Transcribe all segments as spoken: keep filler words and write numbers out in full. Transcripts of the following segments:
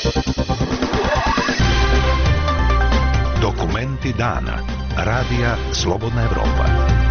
Dokumenti dana. Radija Slobodna Evropa.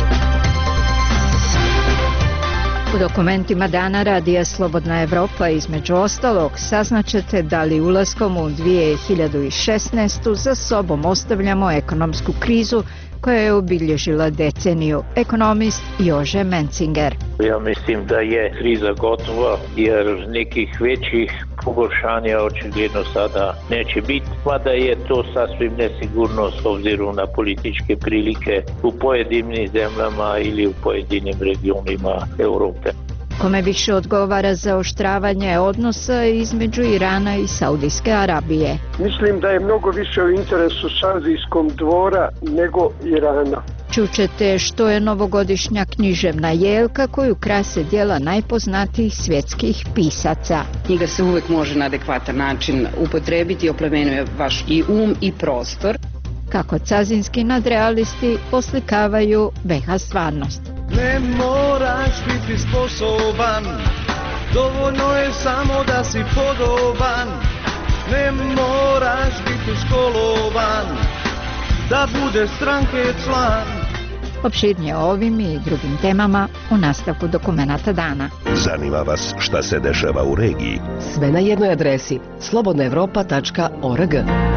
U dokumentima dana Radija Slobodna Evropa između ostalog saznaćete da li ulaskom u dvije hiljade šesnaestu za sobom ostavljamo ekonomsku krizu koja je obilježila deceniju. Ekonomist Jože Mencinger. Ja mislim da je kriza gotova jer nekih većih pogoršanja očigledno sada neće biti, mada je to sasvim nesigurno s obzirom na političke prilike u pojedinim zemljama ili u pojedinim regionima Europe. Kome više odgovara zaoštravanje odnosa između Irana i Saudijske Arabije? Mislim da je mnogo više u interesu saudijskom dvora nego Irana. Čućete što je novogodišnja književna jelka koju krase djela najpoznatijih svjetskih pisaca. Knjiga se uvijek može na adekvatan način upotrebiti i oplemenjuje vaš i um i prostor. Kako cazinski nadrealisti oslikavaju B iH stvarnost. Ne moraš biti sposoban, dovoljno je samo da si podoban. Ne moraš biti školovan, da budeš stranke član. Opširnije o ovim i drugim temama u nastavku dokumenata dana. Zanima vas šta se dešava u regiji? Sve na jednoj adresi slobodna evropa tačka org.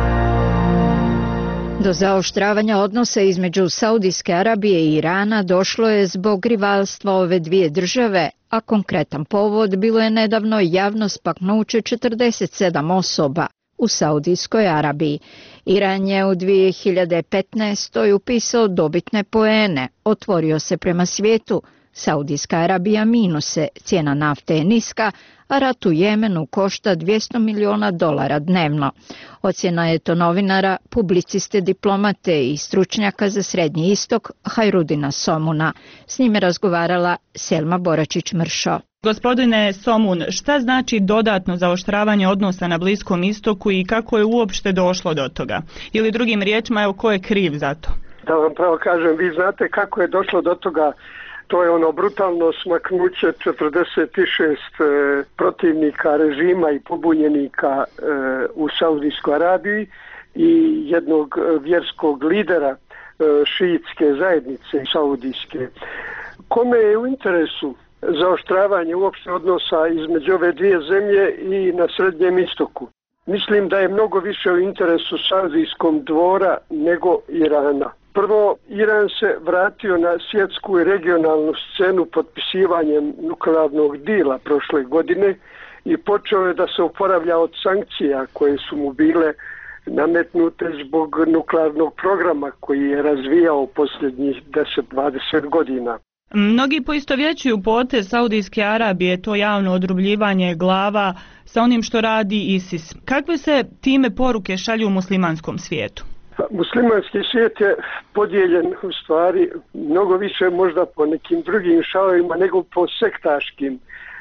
Do zaoštravanja odnosa između Saudijske Arabije i Irana došlo je zbog rivalstva ove dvije države, a konkretan povod bilo je nedavno javno spaknuće četrdeset sedam osoba u Saudijskoj Arabiji. Iran je u dvije hiljade petnaestoj upisao dobitne poene, otvorio se prema svijetu, Saudijska Arabija minuse, cijena nafte je niska, a rat u Jemenu košta dvjesto miliona dolara dnevno. Ocjena je to novinara, publiciste, diplomate i stručnjaka za Srednji istok Hajrudina Somuna. S njime razgovarala Selma Boračić-Mršo. Gospodine Somun, šta znači dodatno zaoštravanje odnosa na Bliskom istoku i kako je uopšte došlo do toga? Ili drugim riječima, evo, ko je kriv za to? Da vam pravo kažem, vi znate kako je došlo do toga. To je ono brutalno smaknuće četrdeset šest e, protivnika režima i pobunjenika e, u Saudijskoj Arabiji i jednog vjerskog lidera e, šiitske zajednice saudijske. Kome je u interesu zaoštravanje uopšte odnosa između ove dvije zemlje i na Srednjem istoku? Mislim da je mnogo više u interesu saudijskom dvora nego Irana. Prvo, Iran se vratio na svjetsku i regionalnu scenu potpisivanjem nuklearnog dila prošle godine i počeo je da se oporavlja od sankcija koje su mu bile nametnute zbog nuklearnog programa koji je razvijao posljednjih deset do dvadeset godina. Mnogi poistovjećuju potez Saudijske Arabije, to javno odrubljivanje glava, sa onim što radi ISIS. Kakve se time poruke šalju u muslimanskom svijetu? Muslimanski svijet je podijeljen u stvari mnogo više možda po nekim drugim šavovima nego po sektaškim.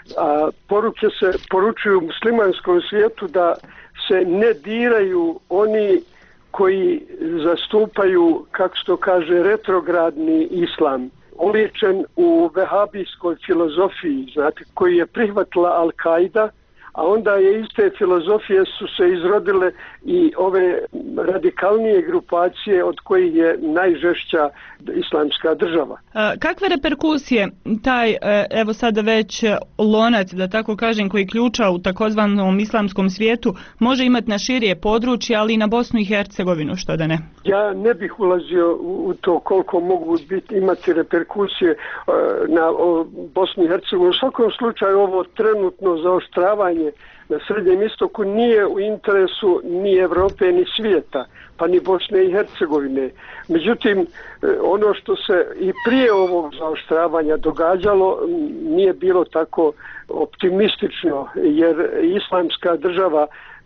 A poruke se poručuju muslimanskom svijetu da se ne diraju oni koji zastupaju, kako se to kaže, retrogradni islam, oličen u vehabijskoj filozofiji, znate, koji je prihvatila Al-Kaida, a onda je iz te filozofije su se izrodile i ove radikalnije grupacije od kojih je najžešća islamska država. A, kakve reperkusije taj, evo sada već lonac, da tako kažem, koji ključa u takozvanom islamskom svijetu, može imati na širije područje, ali i na Bosnu i Hercegovinu, što da ne? Ja ne bih ulazio u to koliko mogu biti, imati reperkusije na Bosnu i Hercegovinu. U svakom slučaju ovo trenutno zaoštravanje na Srednjem istoku nije u interesu ni Evrope ni svijeta, pa ni Bosne i Hercegovine. Međutim, ono što se i prije ovog zaoštravanja događalo nije bilo tako optimistično, jer islamska država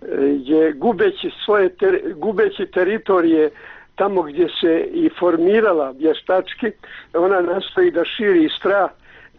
je gubeći svoje ter, gubeći teritorije tamo gdje se i formirala vještački, ona nastoji da širi strah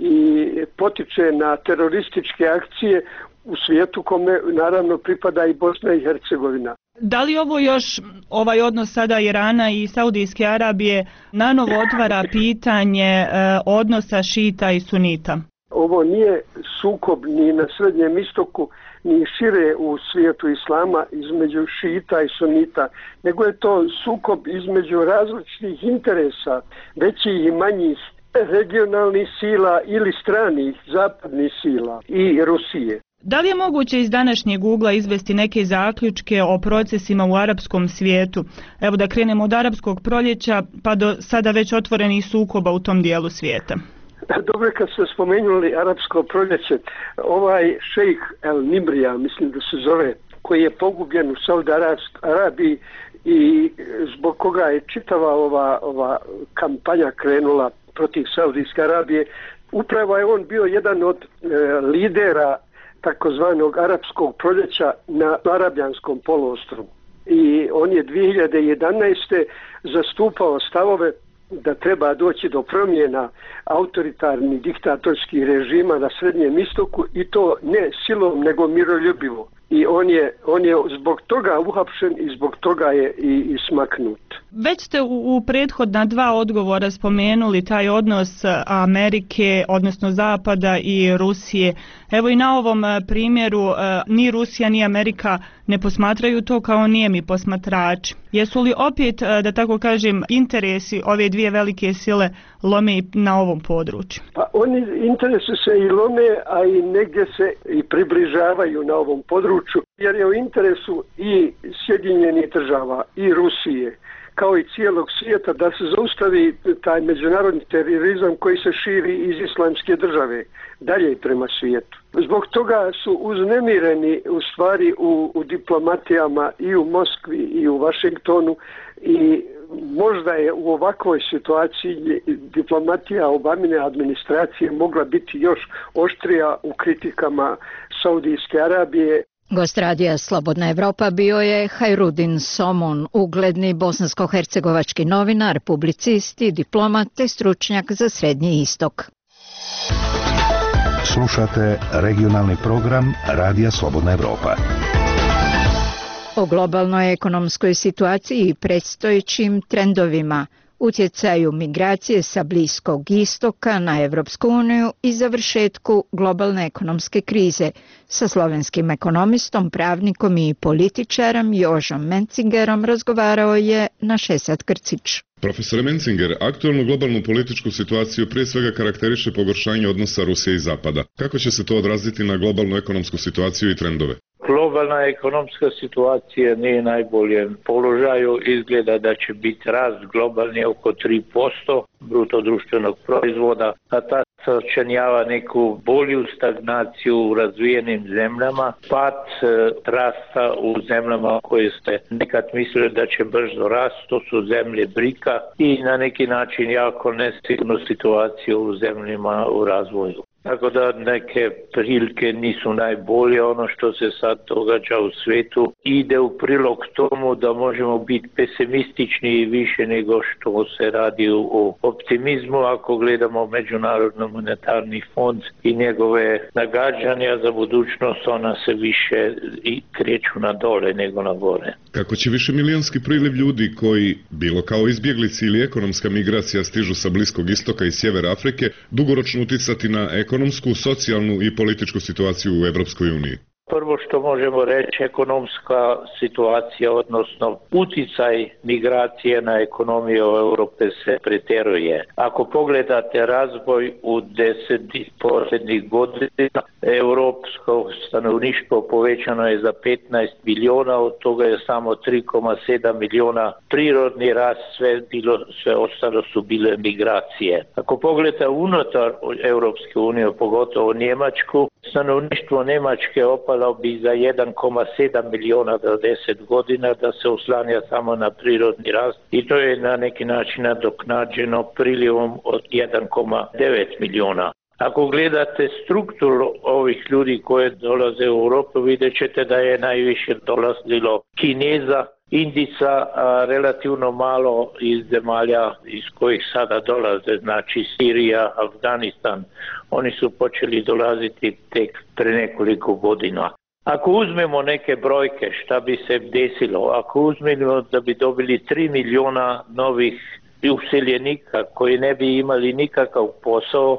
i potiče na terorističke akcije u svijetu kome naravno pripada i Bosna i Hercegovina. Da li ovo još, ovaj odnos sada Irana i Saudijske Arabije, nanovo otvara pitanje e, odnosa šita i sunita? Ovo nije sukob ni na Srednjem istoku, ni šire u svijetu islama između šita i sunita, nego je to sukob između različitih interesa, većih i manjih, regionalnih sila ili stranih zapadnih sila i Rusije. Da li je moguće iz današnjeg ugla izvesti neke zaključke o procesima u arapskom svijetu? Evo da krenemo od arapskog proljeća pa do sada već otvorenih sukoba u tom dijelu svijeta. Dobro, kad ste spomenuli arapsko proljeće, ovaj šejh El Nimrija, mislim da se zove, koji je pogubljen u Saudi Arabiji i zbog koga je čitava ova, ova kampanja krenula protiv Saudijske Arabije, upravo je on bio jedan od e, lidera takozvanog arapskog proljeća na Arabijanskom poluostrvu. I on je dvije hiljade jedanaeste. zastupao stavove da treba doći do promjena autoritarnih diktatorskih režima na Srednjem istoku i to ne silom nego miroljubivo. I on je, on je zbog toga uhapšen i zbog toga je i, i smaknut. Već ste u, u prethodna dva odgovora spomenuli taj odnos Amerike, odnosno Zapada i Rusije. Evo i na ovom primjeru ni Rusija ni Amerika ne posmatraju to kao nijemi posmatrači. Jesu li opet, da tako kažem, interesi ove dvije velike sile lome na ovom području? Pa oni interesi se i lome, a i negdje se i približavaju na ovom području, jer je u interesu i Sjedinjenih država i Rusije, kao i cijelog svijeta, da se zaustavi taj međunarodni terorizam koji se širi iz islamske države dalje prema svijetu. Zbog toga su uznemireni u stvari u, u diplomatijama i u Moskvi i u Vašingtonu i možda je u ovakvoj situaciji diplomatija Obamine administracije mogla biti još oštrija u kritikama Saudijske Arabije. Gost radija Slobodna Evropa bio je Hajrudin Somun, ugledni bosansko-hercegovački novinar, publicist i diplomat te stručnjak za Srednji istok. Slušate regionalni program Radija Slobodna Evropa. O globalnoj ekonomskoj situaciji i predstojećim trendovima, utjecaju migracije sa Bliskog istoka na Evropsku uniju i završetku globalne ekonomske krize sa slovenskim ekonomistom, pravnikom i političarom Jožom Mencingerom razgovarao je Našesat Krcić. Profesor Mencinger, aktualnu globalnu političku situaciju prije svega karakteriše pogoršanje odnosa Rusije i Zapada. Kako će se to odraziti na globalnu ekonomsku situaciju i trendove? Globalna ekonomska situacija nije najboljem položaju. Izgleda da će biti rast globalni oko tri posto bruto društvenog proizvoda, a ta sačinjava neku bolju stagnaciju u razvijenim zemljama, pad rasta u zemljama koje ste nekad mislili da će brzo rast, to su zemlje brika i na neki način jako nesigurnu situaciju u zemljama u razvoju. Tako da neke prilike nisu najbolje, ono što se sad događa u svijetu ide u prilog tomu da možemo biti pesimistični više nego što se radi o optimizmu ako gledamo Međunarodni monetarni fond i njegove nagađanja za budućnost, ona se više i kreću na dole nego na gore. Kako će više milijonski priliv ljudi koji, bilo kao izbjeglici ili ekonomska migracija, stižu sa Bliskog istoka i sjevera Afrike, dugoročno uticati na ekonomsku, socijalnu i političku situaciju u Evropskoj uniji? Prvo što možemo reći, ekonomska situacija, odnosno uticaj migracije na ekonomiju Europe se pretjeruje. Ako pogledate razvoj u deset posljednjih godina, europsko stanovništvo povećano je za petnaest milijuna, od toga je samo tri zarez sedam milijuna prirodni rast, sve, bilo, sve ostalo su bile migracije. Ako pogledate unutar Europske unije, pogotovo Njemačku, stanovništvo Njemačke opalo bi za jedan zarez sedam milijuna do deset godina, da se oslanja samo na prirodni rast i to je na neki način nadoknađeno prilivom od jedan zarez devet milijuna. Ako gledate strukturu ovih ljudi koje dolaze u Europu, vidjet ćete da je najviše dolazilo Kineza, Indica, a relativno malo iz zemalja iz kojih sada dolaze, znači Sirija, Afganistan. Oni su počeli dolaziti tek pre nekoliko godina. Ako uzmemo neke brojke, šta bi se desilo? Ako uzmemo da bi dobili tri milijuna novih useljenika koji ne bi imali nikakav posao,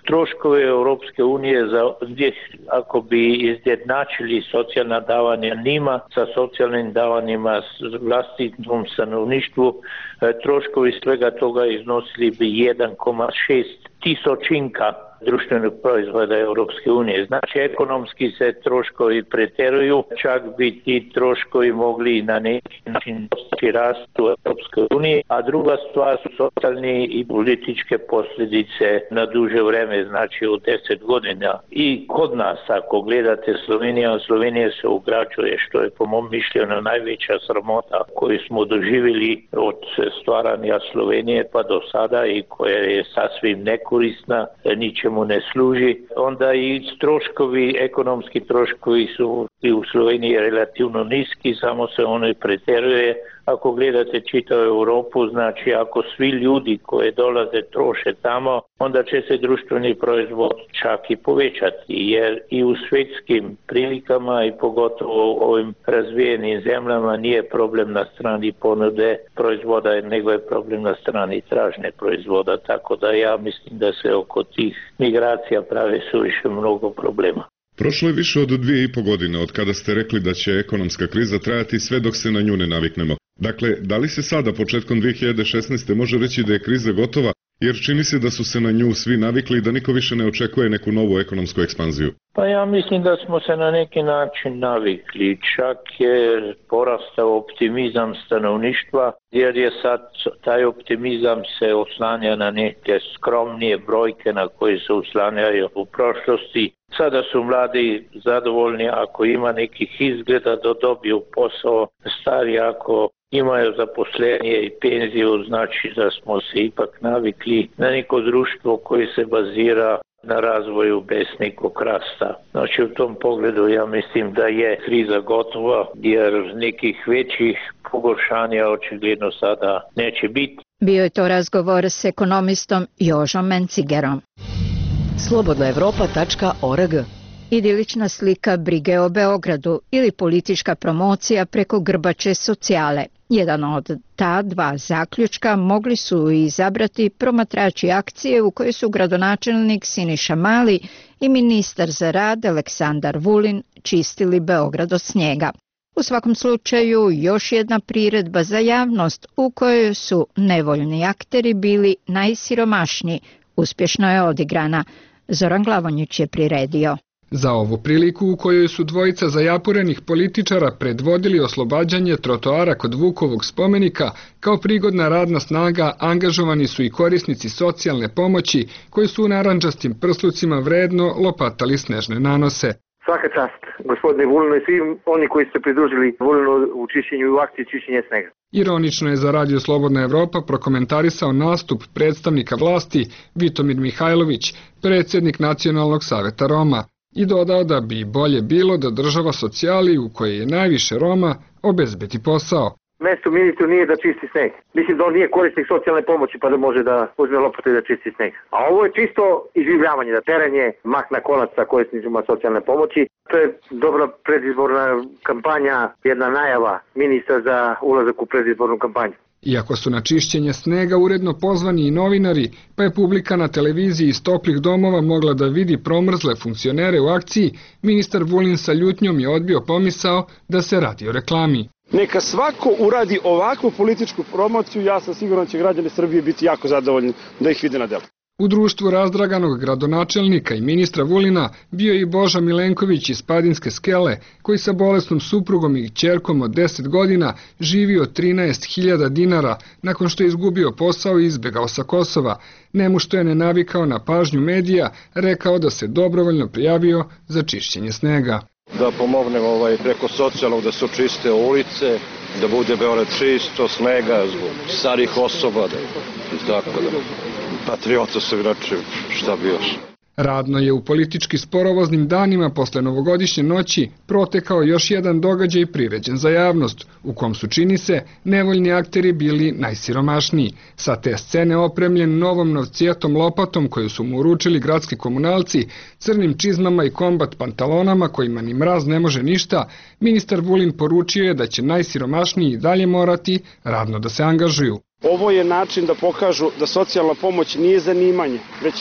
troškove Europske unije za gdje, ako bi izjednačili socijalna davanja njima sa socijalnim davanjima s vlastitom stanovništvu, troškovi svega toga iznosili bi jedan zarez šest tisućinka društvenog proizvoda Europske unije. Znači, ekonomski se troškovi preteruju, čak bi ti troškovi mogli na neki način postići rast u Europskoj uniji, a druga stvar su socijalne i političke posljedice na duže vreme, znači od deset godina. I kod nas, ako gledate Slovenija, Slovenija se ugrađuje, što je po mom mišljenju najveća sramota koju smo doživjeli od stvaranja Slovenije pa do sada i koja je sasvim nekorisna, ničemu ne služi. Onda i troškovi, ekonomski troškovi su i u Sloveniji relativno niski, samo se ono preteruje. Ako gledate čitavu Europu, znači ako svi ljudi koji dolaze troše tamo, onda će se društveni proizvod čak i povećati, jer i u svjetskim prilikama i pogotovo u ovim razvijenim zemljama nije problem na strani ponude proizvoda, nego je problem na strani tražnje proizvoda, tako da ja mislim da se oko tih migracija prave suviše mnogo problema. Prošlo je više od dvije i po godine od kada ste rekli da će ekonomska kriza trajati sve dok se na nju ne naviknemo. Dakle, da li se sada, početkom dvije hiljade šesnaeste. može reći da je kriza gotova, jer čini se da su se na nju svi navikli i da niko više ne očekuje neku novu ekonomsku ekspanziju? Pa ja mislim da smo se na neki način navikli. Čak je porastao optimizam stanovništva, jer je sad taj optimizam se oslanja na neke skromnije brojke na koje se oslanjaju u prošlosti. Sada su mladi zadovoljni ako ima nekih izgleda da dobiju posao, stari ako imaju zaposlenje i penziju, znači da smo se ipak navikli na neko društvo koje se bazira na razvoju bez nekog rasta. Znači u tom pogledu ja mislim da je kriza gotova, jer nekih većih pogoršanja očigledno sada neće biti. Bio je to razgovor s ekonomistom Jožom Mencigerom. slobodna evropa tačka org. Idilična slika brige o Beogradu ili politička promocija preko grbače socijale. Jedan od ta dva zaključka mogli su izabrati promatrači akcije u kojoj su gradonačelnik Siniša Mali i ministar za rad Aleksandar Vulin čistili Beograd od snijega. U svakom slučaju još jedna priredba za javnost u kojoj su nevoljni akteri bili najsiromašniji uspješno je odigrana. Zoran Glavonjić je priredio. Za ovu priliku u kojoj su dvojica zajapurenih političara predvodili oslobađanje trotoara kod Vukovog spomenika, kao prigodna radna snaga angažovani su i korisnici socijalne pomoći koji su u narandžastim prslucima vredno lopatali snežne nanose. Svaka čast, gospodine Vulinu i svim oni koji ste pridružili Vulinu u čišćenju i u akciji čišćenja snega. Ironično je za Radio Slobodna Evropa prokomentarisao nastup predstavnika vlasti Vitomir Mihajlović, predsjednik Nacionalnog saveta Roma, i dodao da bi bolje bilo da država socijali u kojoj je najviše Roma obezbedi posao. Mesto ministru nije da čisti sneg. Mislim da on nije korisnik socijalne pomoći pa da može da uzme lopatu i da čisti sneg. A ovo je čisto izživljavanje, da teranje mak na kolac sa korisnicima socijalne pomoći. To je dobra predizborna kampanja, jedna najava ministra za ulazak u predizbornu kampanju. Iako su na čišćenje snega uredno pozvani i novinari, pa je publika na televiziji iz toplih domova mogla da vidi promrzle funkcionere u akciji, ministar Vulin sa ljutnjom je odbio pomisao da se radi o reklami. Neka svako uradi ovakvu političku promociju, ja sam siguran da će građani Srbije biti jako zadovoljni da ih vide na delu. U društvu razdraganog gradonačelnika i ministra Vulina bio je i Boža Milenković iz Padinske Skele, koji sa bolesnom suprugom i ćerkom od deset godina živi od trinaest hiljada dinara nakon što je izgubio posao i izbegao sa Kosova. Nemu što je ne navikao na pažnju medija, rekao da se dobrovoljno prijavio za čišćenje snega. Da pomognemo ovaj, preko socijalnog da se očiste ulice, da bude Beograd čisto, snega, zbog starih osoba, da, i tako da. Patriota se vraćaju, šta bi još. Radno je u politički sporovoznim danima posle novogodišnje noći protekao još jedan događaj priređen za javnost, u kom su, čini se, nevoljni akteri bili najsiromašniji. Sa te scene opremljen novom novcijetom lopatom koju su mu uručili gradski komunalci, crnim čizmama i kombat pantalonama kojima ni mraz ne može ništa, ministar Vulin poručio je da će najsiromašniji i dalje morati radno da se angažuju. Ovo je način da pokažu da socijalna pomoć nije zanimanje, već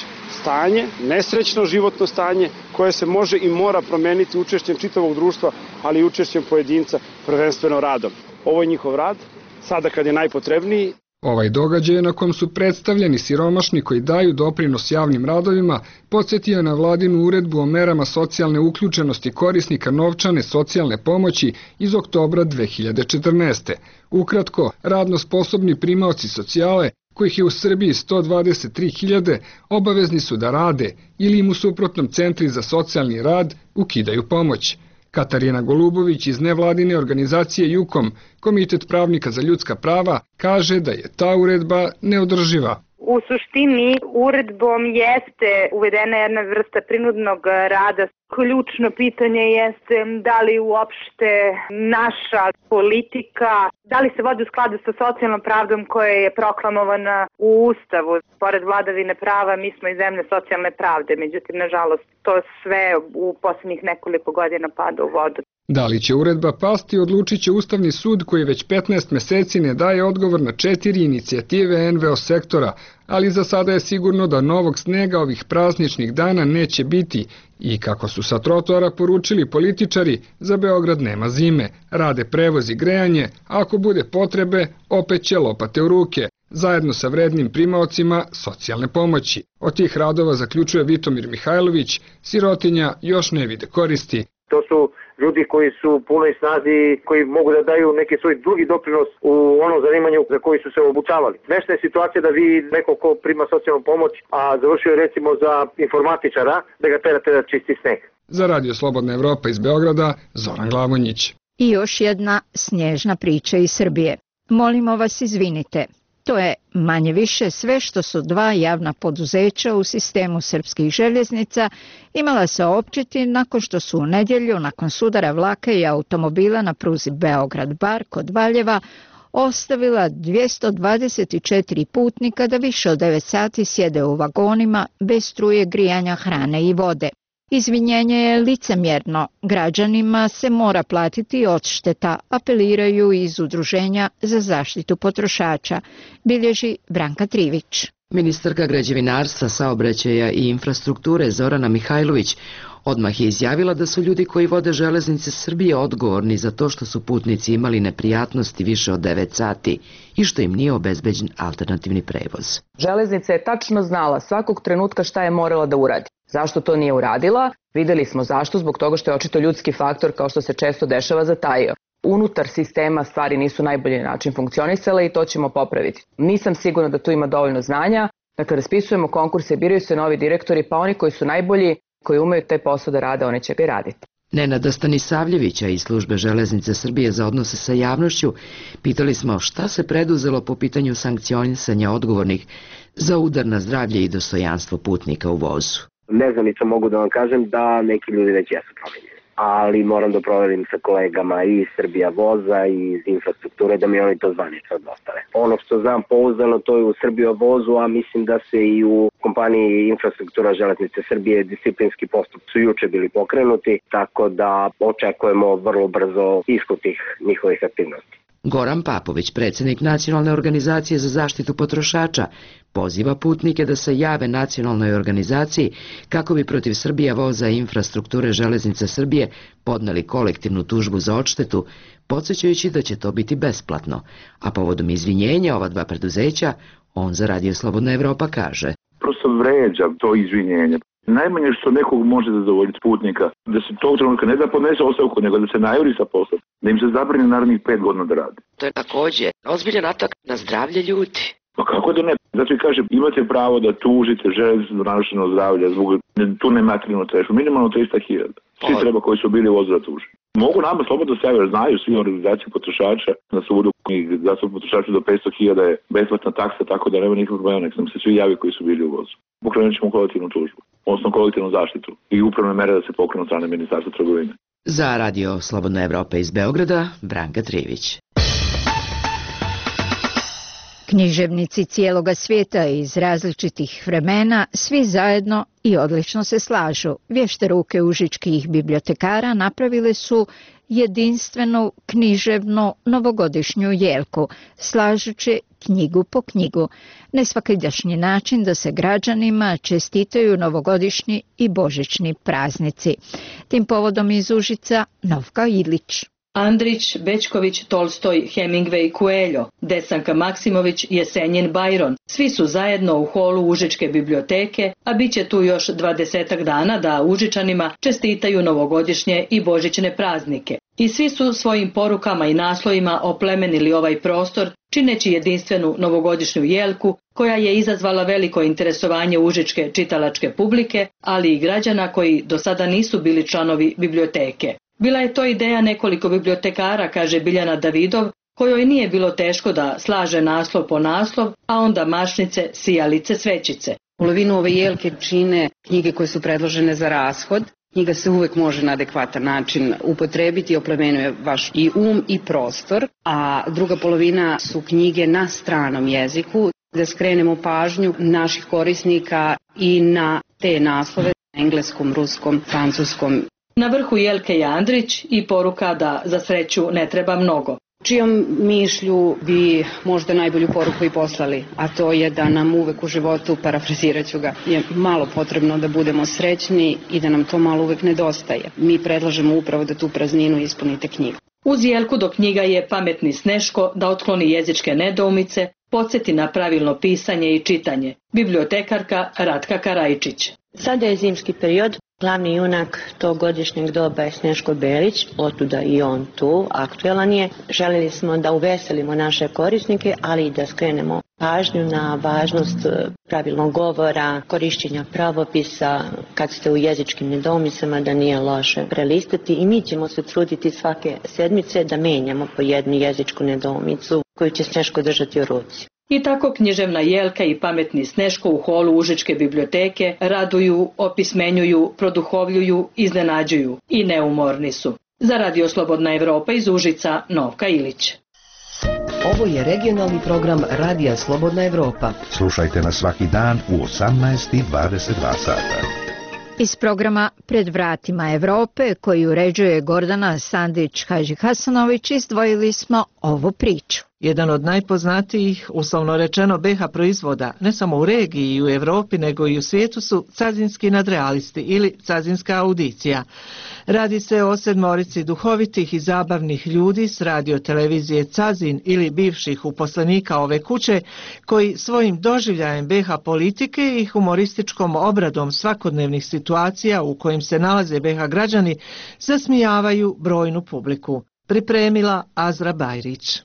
stanje, nesrećno životno stanje koje se može i mora promeniti učešćem čitavog društva, ali i učešćem pojedinca, prvenstveno radom. Ovo je njihov rad, sada kad je najpotrebniji. Ovaj događaj na kom su predstavljeni siromašni koji daju doprinos javnim radovima podsjetio na vladinu uredbu o merama socijalne uključenosti korisnika novčane socijalne pomoći iz oktobra dve hiljade četrnaeste. Ukratko, radno sposobni primaoci socijale, kojih je u Srbiji sto dvadeset tri hiljade, obavezni su da rade ili im u suprotnom centri za socijalni rad ukidaju pomoć. Katarina Golubović iz nevladine organizacije Jukom, Komitet pravnika za ljudska prava, kaže da je ta uredba neodrživa. U suštini uredbom jeste uvedena jedna vrsta prinudnog rada. Ključno pitanje jeste da li uopšte naša politika, da li se vodi u skladu sa socijalnom pravdom koja je proklamovana u Ustavu. Pored vladavine prava mi smo i zemlja socijalne pravde, međutim nažalost to sve u posljednjih nekoliko godina pada u vodu. Da li će uredba pasti, odlučit će Ustavni sud koji već petnaest meseci ne daje odgovor na četiri inicijative en ve o sektora, ali za sada je sigurno da novog snega ovih prazničnih dana neće biti i kako su sa trotoara poručili političari, za Beograd nema zime, rade prevoz i grejanje, a ako bude potrebe, opet će lopate u ruke, zajedno sa vrednim primaocima socijalne pomoći. Od tih radova, zaključuje Vitomir Mihajlović, sirotinja još ne vide koristi. To su ljudi koji su u punoj snazi, koji mogu da daju neki svoj drugi doprinos u onom zanimanju za koji su se obučavali. Smešna je situacija da vi neko ko prima socijalnu pomoć, a završio je recimo za informatičara, da ga terate da čisti sneg. Za Radio Slobodna Evropa iz Beograda, Zoran Glavonjić. I još jedna snježna priča iz Srbije. Molimo vas, izvinite. To je manje više sve što su dva javna poduzeća u sistemu srpskih željeznica imala saopćiti nakon što su u nedjelju, nakon sudara vlaka i automobila na pruzi Beograd-Bar kod Valjeva, ostavila dvjesto dvadeset četiri putnika da više od devet sati sjede u vagonima bez struje, grijanja, hrane i vode. Izvinjenje je licemjerno, građanima se mora platiti odšteta, apeliraju iz Udruženja za zaštitu potrošača, bilježi Branka Trivić. Ministarka građevinarstva, saobraćaja i infrastrukture Zorana Mihajlović odmah je izjavila da su ljudi koji vode železnice Srbije odgovorni za to što su putnici imali neprijatnosti više od devet sati i što im nije obezbeđen alternativni prevoz. Železnica je tačno znala svakog trenutka šta je morala da uradi. Zašto to nije uradila? Videli smo zašto, zbog toga što je očito ljudski faktor, kao što se često dešava, zatajio. Unutar sistema stvari nisu najbolji način funkcionisale i to ćemo popraviti. Nisam sigurna da tu ima dovoljno znanja. Dakle, raspisujemo konkurse, biraju se novi direktori, pa oni koji su najbolji, koji umeju taj posao da rade, oni će ga i raditi. Nenada Stanisavljevića iz službe Železnice Srbije za odnose sa javnošću pitali smo šta se preduzelo po pitanju sankcionisanja odgovornih za udar na zdravlje i dostojanstvo putnika u vozu. Neznanično mogu da vam kažem da neki ljudi već jesu promenjeni, ali moram da proverim sa kolegama i iz Srbija voza i iz infrastrukture da mi oni to zvanično dostave. Ono što znam pouzdano to je u Srbija vozu, a mislim da se i u kompaniji Infrastruktura Železnice Srbije disciplinski postupci su juče bili pokrenuti, tako da očekujemo vrlo brzo ishod tih njihovih aktivnosti. Goran Papović, predsjednik Nacionalne organizacije za zaštitu potrošača, poziva putnike da se jave nacionalnoj organizaciji kako bi protiv Srbija voza i Infrastrukture Železnice Srbije podneli kolektivnu tužbu za odštetu, podsjećajući da će to biti besplatno, a povodom izvinjenja ova dva preduzeća, on za Radio Slobodna Evropa kaže: Prosto vređa to izvinjenje. Najmanje što nekog može zadovoljiti putnika, da se tog trenutka ne da podnese ostavku, nego da se najuri sa posla, da im se zabrani narednih pet godina da rade. To je također ozbiljan atak na zdravlje ljudi. Pa kako da ne? Zato i kaže, imate pravo da tužite železnicu za narušeno zdravlje zbog tu nematerijalnu trešu, minimalno trista hiljada. Svi treba koji su bili vozu da tuže. Mogu nama slobodno se javiti, znaju svi organizacije potrošača na sudu i zastup potrošača do petsto hiljada je besplatna taksa, tako da nema nikakvog problema, nek nam se svi javi koji su bili u vozu. Pokrenut ćemo kolektivnu tužbu, odnosno kolektivnu zaštitu i upravne mere da se pokrenu od strane Ministarstva trgovine. Za Radio Slobodna Evropa iz Beograda, Branka Trivić. Književnici cijeloga svijeta iz različitih vremena svi zajedno i odlično se slažu. Vješte ruke užičkih bibliotekara napravile su jedinstvenu književnu novogodišnju jelku, slažući knjigu po knjigu. Nesvakidašnji način da se građanima čestitaju novogodišnji i božićni praznici. Tim povodom iz Užica Novka Ilić. Andrić, Bečković, Tolstoj, Hemingway, Coelho, Desanka Maksimović, Jesenjin, Bajron. Svi su zajedno u holu Užičke biblioteke, a bit će tu još dvadesetak dana da Užičanima čestitaju novogodišnje i božićne praznike. I svi su svojim porukama i naslovima oplemenili ovaj prostor, čineći jedinstvenu novogodišnju jelku, koja je izazvala veliko interesovanje užičke čitalačke publike, ali i građana koji do sada nisu bili članovi biblioteke. Bila je to ideja nekoliko bibliotekara, kaže Biljana Davidov, kojoj nije bilo teško da slaže naslov po naslov, a onda mašnice, sijalice, svećice. Polovinu ove jelke čine knjige koje su predložene za rashod. Knjiga se uvek može na adekvatan način upotrebiti, oplemenjuje vaš i um i prostor, a druga polovina su knjige na stranom jeziku, da skrenemo pažnju naših korisnika i na te naslove, engleskom, ruskom, francuskom. Na vrhu jelke je Andrić i poruka da za sreću ne treba mnogo. Čijom mišlju bi možda najbolju poruku i poslali, a to je da nam uvek u životu, parafrazirat ću ga, je malo potrebno da budemo srećni i da nam to malo uvek nedostaje. Mi predlažemo upravo da tu prazninu ispunite knjigu. Uz jelku do knjiga je Pametni Sneško da otkloni jezičke nedoumice, podsjeti na pravilno pisanje i čitanje. Bibliotekarka Ratka Karajčić. Sada je zimski period. Glavni junak tog godišnjeg doba je Sneško Belić, otuda i on tu, aktuelan je. Željeli smo da uveselimo naše korisnike, ali i da skrenemo pažnju na važnost pravilnog govora, korišćenja pravopisa, kad ste u jezičkim nedoumicama, da nije loše prelistati, i mi ćemo se truditi svake sedmice da menjamo po jednu jezičku nedoumicu koju će Sneško držati u ruci. I tako književna jelka i Pametni Sneško u holu Užičke biblioteke raduju, opismenjuju, produhovljuju, iznenađuju i neumorni su. Za Radio Slobodna Evropa iz Užica, Novka Ilić. Ovo je regionalni program Radija Slobodna Evropa. Slušajte nas svaki dan u osamnaest i dvadeset dva sata. Iz programa Pred vratima Evrope, koji uređuje Gordana Sandić-Hadži Hasanović, izdvojili smo ovu priču. Jedan od najpoznatijih, uslovno rečeno, be ha proizvoda, ne samo u regiji i u Evropi, nego i u svijetu, su cazinski nadrealisti ili cazinska audicija. Radi se o sedmorici duhovitih i zabavnih ljudi s radio televizije Cazin ili bivših uposlenika ove kuće, koji svojim doživljajem be ha politike i humorističkom obradom svakodnevnih situacija u kojim se nalaze be ha građani zasmijavaju brojnu publiku. Pripremila Azra Bajrić.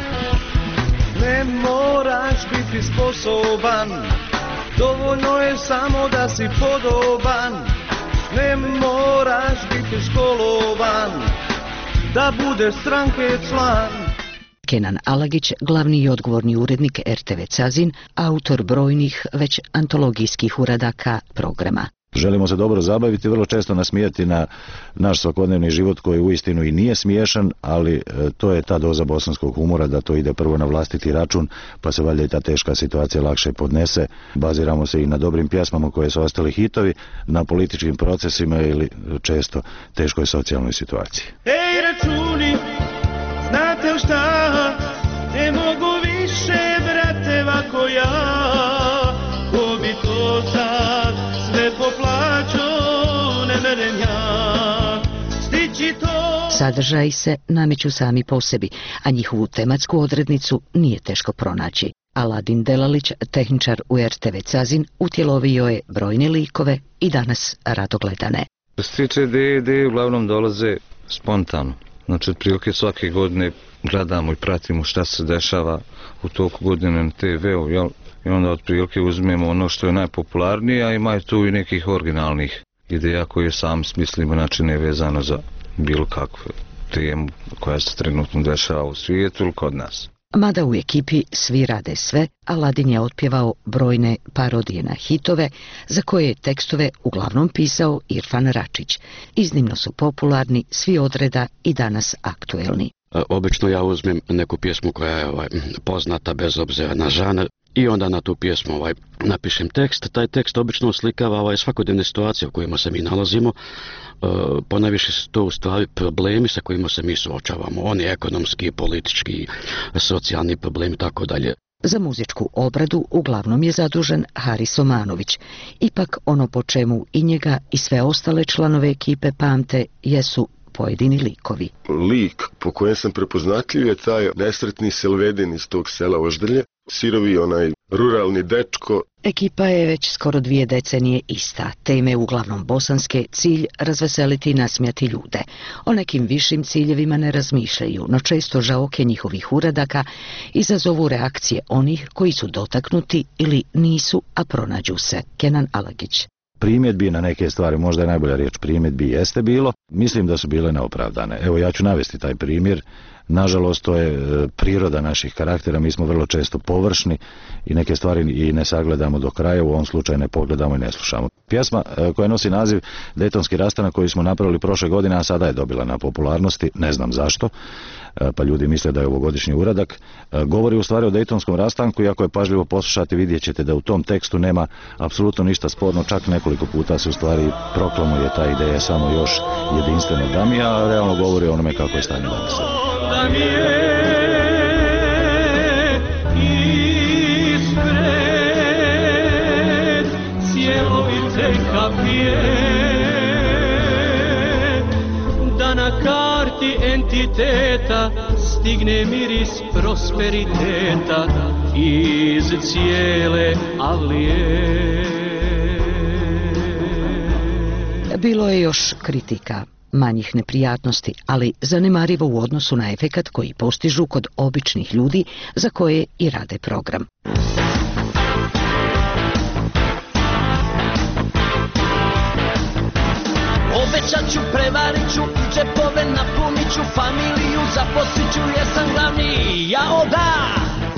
Ne moraš biti sposoban, dovoljno je samo da si podoban. Ne moraš biti školovan, da budeš stranke član. Kenan Alagić, glavni i odgovorni urednik er te ve Cazin, autor brojnih već antologijskih uradaka programa. Želimo se dobro zabaviti, vrlo često nasmijati na naš svakodnevni život koji uistinu i nije smiješan, ali to je ta doza bosanskog humora da to ide prvo na vlastiti račun, pa se valjda i ta teška situacija lakše podnese. Baziramo se i na dobrim pjesmama koje su ostali hitovi, na političkim procesima ili često teškoj socijalnoj situaciji. Ej računi, znate li šta, ne mogu više, brate, ovako ja, ko bi to sad sve poplaćo, ne merem ja, stići to. Sadržaji se nameću sami po sebi, a njihovu tematsku odrednicu nije teško pronaći. Aladin Delalić, tehničar u er te ve Cazin, utjelovio je brojne likove i danas rado gledane. Striče ideje, ideje uglavnom dolaze spontano. Znači, otprilike svake godine gledamo i pratimo šta se dešava u toku godine na te veu, jel? I onda otprilike uzmemo ono što je najpopularnije, a ima tu i nekih originalnih ideja koje sami smislimo, znači ne vezano za bilo kakvu temu koja se trenutno dešava u svijetu ili kod nas. Mada u ekipi svi rade sve, Aladin je otpjevao brojne parodije na hitove, za koje je tekstove uglavnom pisao Irfan Račić. Iznimno su popularni, svi odreda i danas aktuelni. Obično ja uzmem neku pjesmu koja je ovaj, poznata bez obzira na žanr i onda na tu pjesmu ovaj, napišem tekst. Taj tekst obično uslikava ovaj, svakodnevne situacije u kojima se mi nalazimo. E, ponajviše su to u stvari problemi sa kojima se mi suočavamo. Oni ekonomski, politički, socijalni problemi i tako dalje. Za muzičku obradu uglavnom je zadužen Haris Omanović. Ipak ono po čemu i njega i sve ostale članove ekipe pamte jesu pojedini likovi. Lik po kojem sam prepoznatljiv je taj nesretni Selvedin iz tog sela Oždelje, sirovi onaj ruralni dečko. Ekipa je već skoro dvije decenije ista. Teme uglavnom bosanske, cilj razveseliti i nasmijati ljude. O nekim višim ciljevima ne razmišljaju, no često žaoke njihovih uradaka izazovu reakcije onih koji su dotaknuti ili nisu, a pronađu se. Kenan Alagić. Primjedbi na neke stvari, možda je najbolja riječ primjedbi, jeste bilo. Mislim da su bile neopravdane. Evo ja ću navesti taj primjer. Nažalost, to je priroda naših karaktera, mi smo vrlo često površni i neke stvari i ne sagledamo do kraja, u ovom slučaju ne pogledamo i ne slušamo. Pjesma koja nosi naziv Dejtonski rastanak koju smo napravili prošle godine, a sada je dobila na popularnosti, ne znam zašto, pa ljudi misle da je ovogodišnji uradak, govori u stvari o Dejtonskom rastanku i ako je pažljivo poslušati vidjet ćete da u tom tekstu nema apsolutno ništa sporno, čak nekoliko puta se u stvari proklamuje ta ideja samo još jedinstvena damija, a realno govori o onome kako je stanje danas. Da mi je ispred cjelovite kapije, da na karti entiteta stigne miris prosperiteta iz cijele avlije. Bilo je još kritika, manjih neprijatnosti, ali zanemarivo u odnosu na efekat koji postižu kod običnih ljudi za koje i rade program. Obećat ću, prevarit ću, džepove napunit ću, familiju zaposlit ću jer sam glavni, jao da!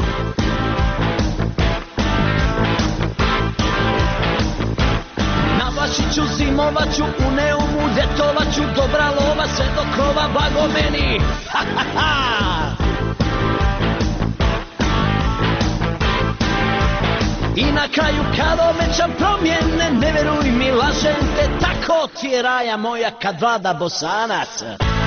Navašit ću, zimovat ću, u neumu ljetovat ću, dobra lova sve do krova, blago meni, ha ha ha! I na kraju kad obećam promjene, ne veruj mi, lažem te, tako ti je raja moja kad vlada Bosanac.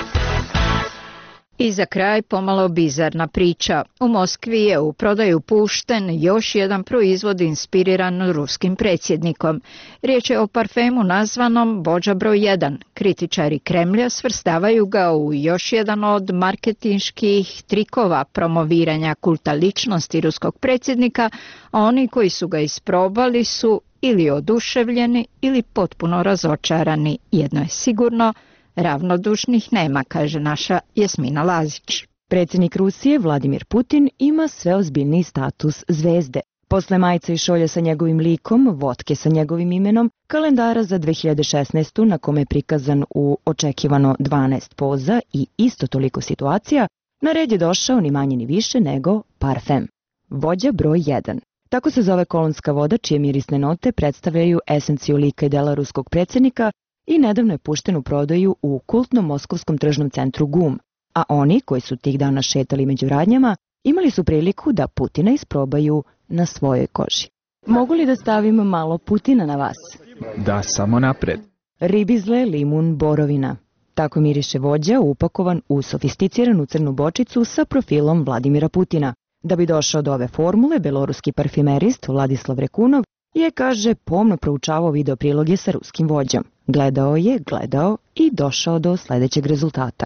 I za kraj pomalo bizarna priča. U Moskvi je u prodaju pušten još jedan proizvod inspiriran ruskim predsjednikom. Riječ je o parfemu nazvanom Vođa broj jedan. Kritičari Kremlja svrstavaju ga u još jedan od marketinških trikova promoviranja kulta ličnosti ruskog predsjednika, a oni koji su ga isprobali su ili oduševljeni ili potpuno razočarani. Jedno je sigurno, ravnodušnih nema, kaže naša Jasmina Lazić. Predsjednik Rusije Vladimir Putin ima sve ozbiljniji status zvezde. Posle majice i šolje sa njegovim likom, vodke sa njegovim imenom, kalendara za dve hiljade šesnaestu na kome je prikazan u očekivano dvanaest poza i isto toliko situacija, na red je došao ni manje ni više nego parfem. Vođa broj jedan. Tako se zove kolonska voda čije mirisne note predstavljaju esenciju lika i dela ruskog predsjednika i nedavno je pušten u prodaju u kultnom moskovskom tržnom centru Gum, a oni koji su tih dana šetali među radnjama imali su priliku da Putina isprobaju na svojoj koži. Mogu li da stavim malo Putina na vas? Da, samo napred. Ribizle, limun, borovina. Tako miriše vođa upakovan u sofisticiranu crnu bočicu sa profilom Vladimira Putina. Da bi došao do ove formule, beloruski parfimerist Vladislav Rekunov je, kaže, pomno proučavao video priloge sa ruskim vođom. Gledao je, gledao i došao do sljedećeg rezultata.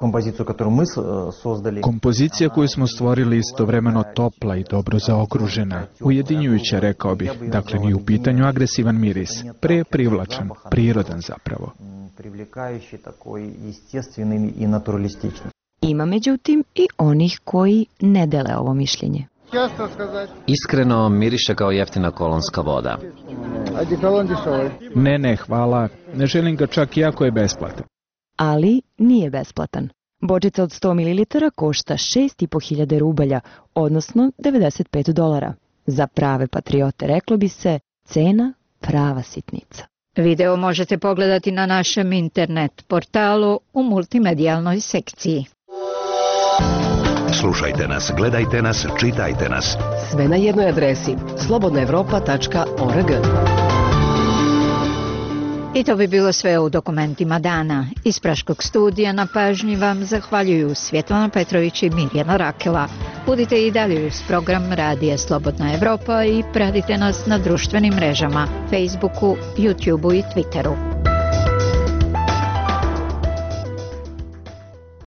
Kompozicija koju smo stvorili istovremeno topla i dobro zaokružena, ujedinjujuća, rekao bih, dakle nije u pitanju agresivan miris, pre privlačan, prirodan zapravo. Ima međutim i onih koji ne dele ovo mišljenje. Iskreno miriše kao jeftina kolonska voda. Ne, ne, hvala. Ne želim ga čak iako je besplatan. Ali nije besplatan. Bočica od sto mililitara košta šest i po hiljade rubalja, odnosno devedeset pet dolara. Za prave patriote reklo bi se cena prava sitnica. Video možete pogledati na našem internet portalu u multimedijalnoj sekciji. Slušajte nas, gledajte nas, čitajte nas. Sve na jednoj adresi slobodna evropa tačka org. I to bi bilo sve u dokumentima dana. Iz Praškog studija na pažnji vam zahvaljuju Svjetlana Petrović i Mirjana Rakela. Budite i dalje uz program Radija Slobodna Evropa i pratite nas na društvenim mrežama, Facebooku, YouTubeu i Twitteru.